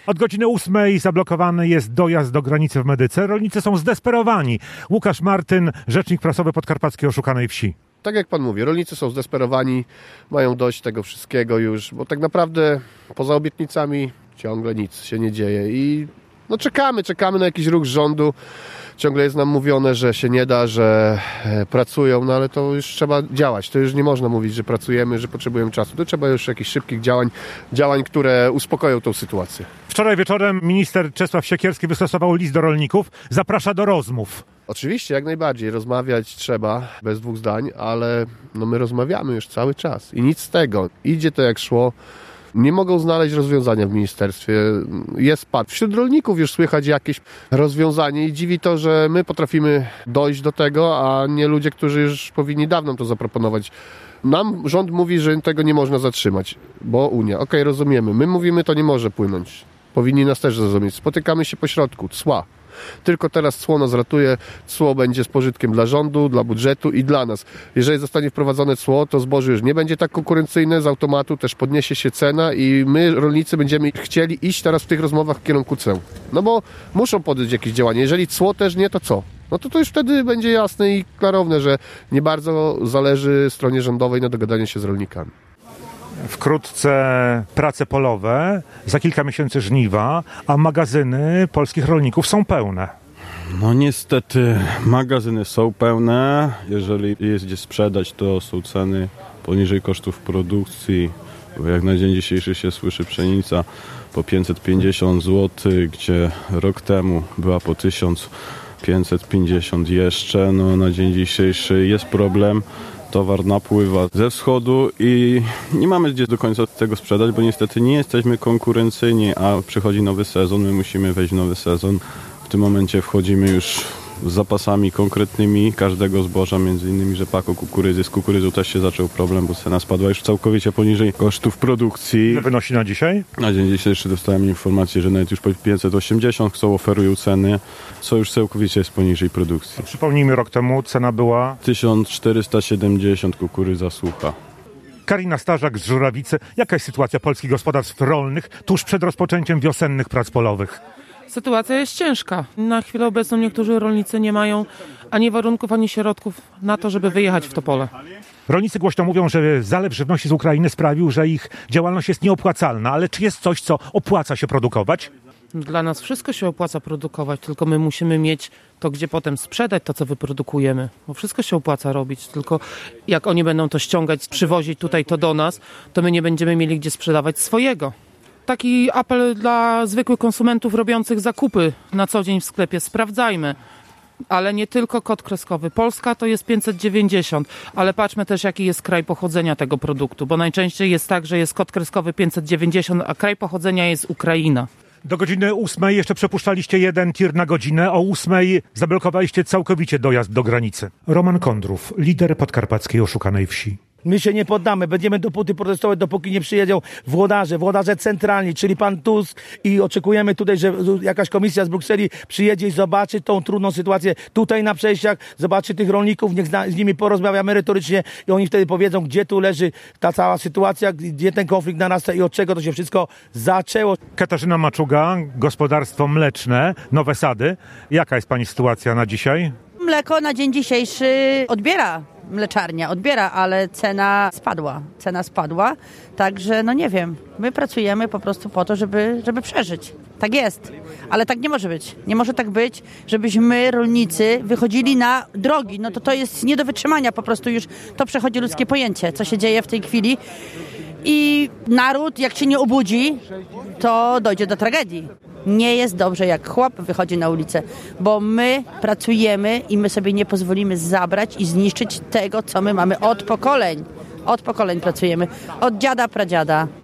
Od godziny 8 zablokowany jest dojazd do granicy w Medyce. Rolnicy są zdesperowani. Łukasz Martyn, rzecznik prasowy Podkarpackiej Oszukanej Wsi. Tak jak pan mówi, rolnicy są zdesperowani, mają dość tego wszystkiego już, bo tak naprawdę poza obietnicami ciągle nic się nie dzieje i czekamy na jakiś ruch rządu. Ciągle jest nam mówione, że się nie da, że pracują, no ale to już trzeba działać. To już nie można mówić, że pracujemy, że potrzebujemy czasu. To trzeba już jakichś szybkich działań, które uspokoją tą sytuację. Wczoraj wieczorem minister Czesław Siekierski wystosował list do rolników. Zaprasza do rozmów. Oczywiście, jak najbardziej. Rozmawiać trzeba, bez dwóch zdań, ale my rozmawiamy już cały czas i nic z tego. Idzie to jak szło. Nie mogą znaleźć rozwiązania w ministerstwie. Jest pad. Wśród rolników już słychać jakieś rozwiązanie i dziwi to, że my potrafimy dojść do tego, a nie ludzie, którzy już powinni dawno to zaproponować. Nam rząd mówi, że tego nie można zatrzymać, bo Unia. Okej, rozumiemy. My mówimy, to nie może płynąć. Powinni nas też zrozumieć. Spotykamy się po środku. Cła. Tylko teraz cło nas ratuje. Cło będzie z pożytkiem dla rządu, dla budżetu i dla nas. Jeżeli zostanie wprowadzone cło, to zboże już nie będzie tak konkurencyjne, z automatu też podniesie się cena i my, rolnicy, będziemy chcieli iść teraz w tych rozmowach w kierunku ceł. No bo muszą podjąć jakieś działanie. Jeżeli cło też nie, to co? No to już wtedy będzie jasne i klarowne, że nie bardzo zależy stronie rządowej na dogadaniu się z rolnikami. Wkrótce prace polowe, za kilka miesięcy żniwa, a magazyny polskich rolników są pełne. No niestety magazyny są pełne. Jeżeli jest gdzie sprzedać, to są ceny poniżej kosztów produkcji. Bo jak na dzień dzisiejszy się słyszy pszenica po 550 zł, gdzie rok temu była po 1550 jeszcze. No na dzień dzisiejszy jest problem. Towar napływa ze wschodu i nie mamy gdzie do końca tego sprzedać, bo niestety nie jesteśmy konkurencyjni, a przychodzi nowy sezon, my musimy wejść w nowy sezon. W tym momencie wchodzimy już z zapasami konkretnymi każdego zboża, między innymi rzepaku, kukurydzy. Z kukurydzą też się zaczął problem, bo cena spadła już całkowicie poniżej kosztów produkcji. Ile wynosi na dzisiaj? Na dzień dzisiejszy dostałem informację, że nawet już po 580 oferują ceny, co już całkowicie jest poniżej produkcji. Przypomnijmy, rok temu cena była 1470 kukurydza sucha. Karina Starzak z Żurawicy. Jaka jest sytuacja polskich gospodarstw rolnych tuż przed rozpoczęciem wiosennych prac polowych? Sytuacja jest ciężka. Na chwilę obecną niektórzy rolnicy nie mają ani warunków, ani środków na to, żeby wyjechać w to pole. Rolnicy głośno mówią, że zalew żywności z Ukrainy sprawił, że ich działalność jest nieopłacalna. Ale czy jest coś, co opłaca się produkować? Dla nas wszystko się opłaca produkować, tylko my musimy mieć to, gdzie potem sprzedać to, co wyprodukujemy. Bo wszystko się opłaca robić, tylko jak oni będą to ściągać, przywozić tutaj to do nas, to my nie będziemy mieli gdzie sprzedawać swojego. Taki apel dla zwykłych konsumentów robiących zakupy na co dzień w sklepie. Sprawdzajmy. Ale nie tylko kod kreskowy. Polska to jest 590, ale patrzmy też, jaki jest kraj pochodzenia tego produktu, bo najczęściej jest tak, że jest kod kreskowy 590, a kraj pochodzenia jest Ukraina. Do godziny 8 jeszcze przepuszczaliście jeden tir na godzinę, o 8 zablokowaliście całkowicie dojazd do granicy. Roman Kondrów, lider Podkarpackiej Oszukanej Wsi. My się nie poddamy, będziemy dopóty protestować, dopóki nie przyjedą włodarze centralni, czyli pan Tusk i oczekujemy tutaj, że jakaś komisja z Brukseli przyjedzie i zobaczy tą trudną sytuację tutaj na przejściach, zobaczy tych rolników, niech z nimi porozmawia merytorycznie i oni wtedy powiedzą, gdzie tu leży ta cała sytuacja, gdzie ten konflikt narasta i od czego to się wszystko zaczęło. Katarzyna Maczuga, gospodarstwo mleczne, Nowe Sady. Jaka jest pani sytuacja na dzisiaj? Mleko na dzień dzisiejszy mleczarnia odbiera, ale cena spadła, także no nie wiem, my pracujemy po prostu po to, żeby przeżyć. Tak jest, ale tak nie może być. Nie może tak być, żebyśmy rolnicy wychodzili na drogi, no to jest nie do wytrzymania, po prostu już to przechodzi ludzkie pojęcie, co się dzieje w tej chwili i naród jak się nie obudzi, to dojdzie do tragedii. Nie jest dobrze, jak chłop wychodzi na ulicę, bo my pracujemy i my sobie nie pozwolimy zabrać i zniszczyć tego, co my mamy od pokoleń. Od pokoleń pracujemy, od dziada, pradziada.